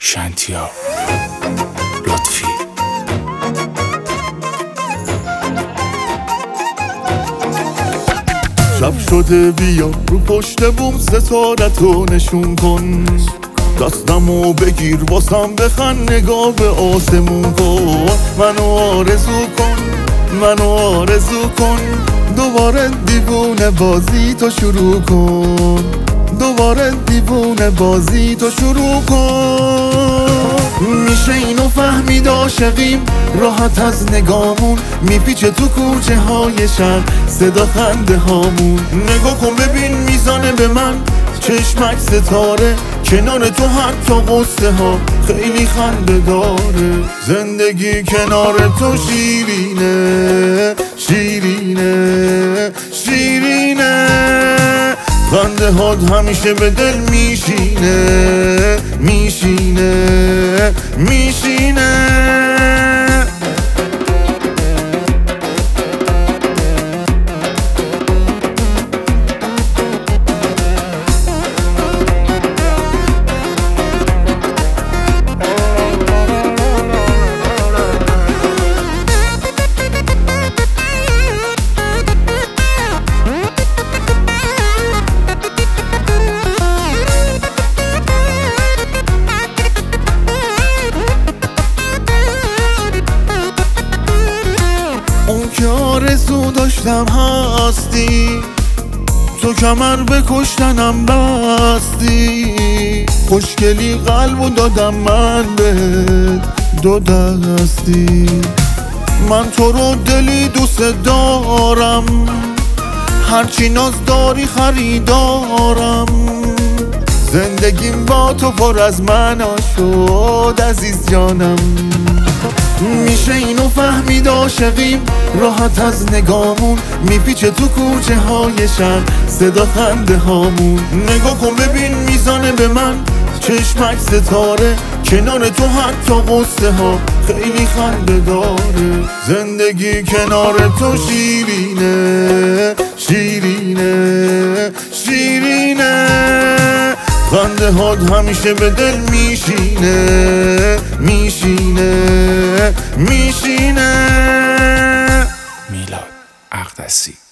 شنتیا لطفی. شب شده بیا رو پشت بوم ستارتو نشون کن، دستمو بگیر واسم بخند نگاه به آسمون کن. منو آرزو کن دوباره دیوونه بازی تو شروع کن، دوباره دیوونه بازی تو شروع کن. میشه اینو فهمید عاشقیم راحت از نگامون میپیچه تو کوچه های شهر صدا خنده هامون. نگاه کن ببین میزانه به من چشمک ستاره، کنار تو حتی قصه ها خیلی خنده داره. زندگی کنار تو شیرینه شیرینه شیرینه، خنده هات همیشه به دل میشینه میشینه میشینه. اون که آرزو داشتم هستی، تو کمر به کشتنم بستی. خوشگلی قلبو دادم من بهت دو دستی. من تو رو دلی دوست دارم، هرچی ناز داری خریدارم. زندگیم با تو پر از معنا شد عزیز جانم. میشه اینو فهمید عاشقیم راحت از نگامون میپیچه تو کوچه های شهر صدا خنده هامون. نگاه کن ببین میزانه به من چشمک ستاره، کنار تو حتی قصه ها خیلی خنده داره. زندگی کنار تو شیرینه شیرینه شیرینه، خنده هات همیشه به دل میشینه میشینه میشینه. میلاد اقدسی.